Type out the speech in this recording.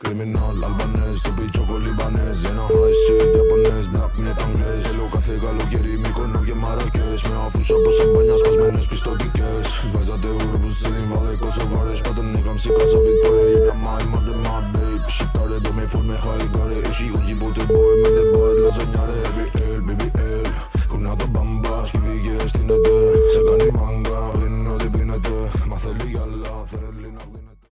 criminal, Αλβανές, το πιτσόκο Λιμπανές. Ένα high shit, Ιαπωνές, black net Αγγλές. Θέλω κάθε καλοκαίρι Μύκονο και Μαρακές. Με αφούς από σαμπάνια σπασμένες πιστωτικές. Βάζατε ούροπους στην βάλε κοσοβάρες. Πατον είχα ψήκα σαν